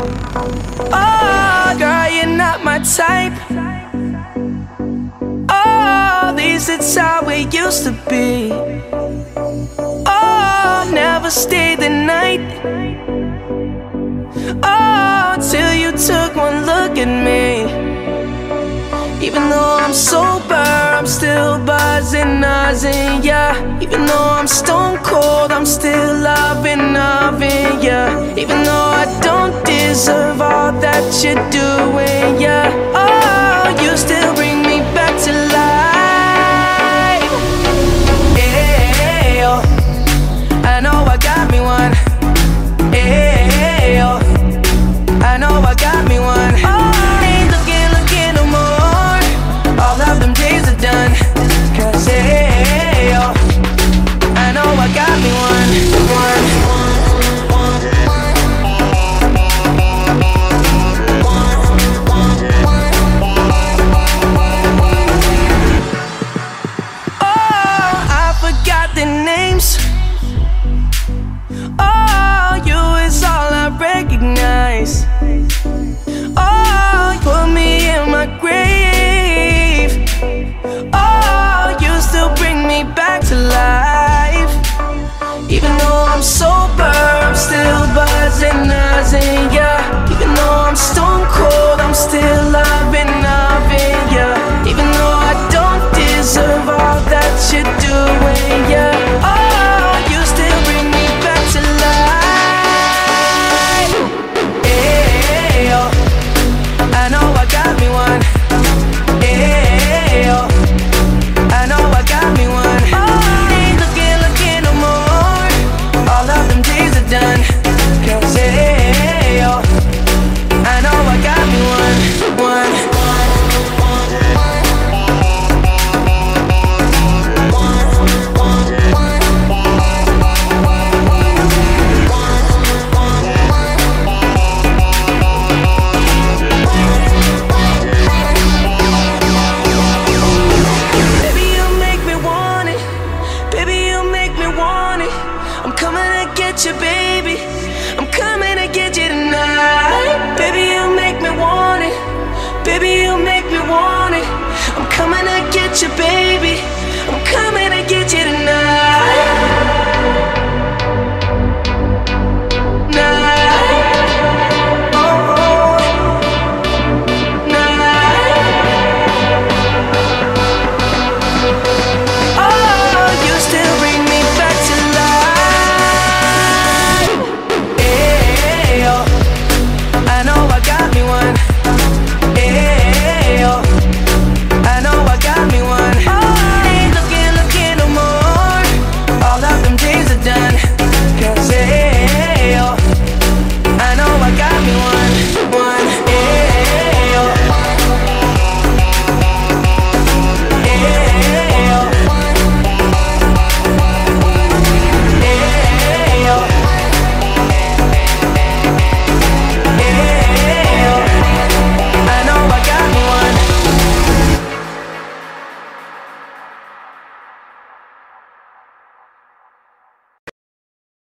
Oh, girl, you're not my type. Oh, at least it's how it used to be. Oh, never stayed the night. Oh, till you took one look at me. Even though I'm sober, I'm still buzzing, buzzing, yeah. Even though I'm stone cold, I'm still loving, loving, yeah. Even though I don't deserve all that you're doing, yeah. Oh, you still bring me back to life. Hey, oh, I know I got me one. Hey, oh, I know I got me one. Oh, I ain't looking no more. All of them days are done. Cause hey, oh, I know I got me one. Oh, I forgot the names. Oh, you is all I recognize. Oh, put me in my grave. Oh, you still bring me back to life. Even though I'm sober, I'm still buzzing, buzzing, yeah. Even though I'm stone cold, I'm still loving, loving, yeah. Even though I don't deserve all that you're doing, yeah. Oh, you still bring me back to life. Hey, oh, I know I got me one. Hey, oh, I know I got me one. Oh, I ain't looking no more. All of them days are done. Cause hey, oh, I know I got me one. Baby, you make me want it. Baby, you make me want it. I'm coming to get you, baby. I'm coming to get you tonight. Baby, you make me want it. Baby, you make me want it. I'm coming to get you, baby.